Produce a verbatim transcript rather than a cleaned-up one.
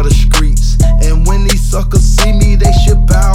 of the streets. And when these suckers see me, they should bow